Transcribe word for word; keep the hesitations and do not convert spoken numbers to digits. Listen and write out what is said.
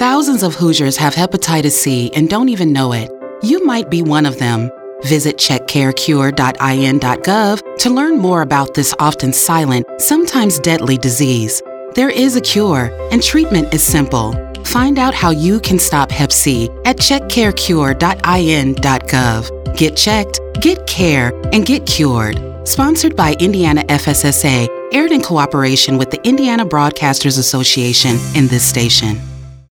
Thousands of Hoosiers have hepatitis C and don't even know it. You might be one of them. Visit check care cure dot I N dot gov to learn more about this often silent, sometimes deadly disease. There is a cure, and treatment is simple. Find out how you can stop hep C at check care cure dot I N dot gov. Get checked, get care, and get cured. Sponsored by Indiana F S S A, aired in cooperation with the Indiana Broadcasters Association and this station.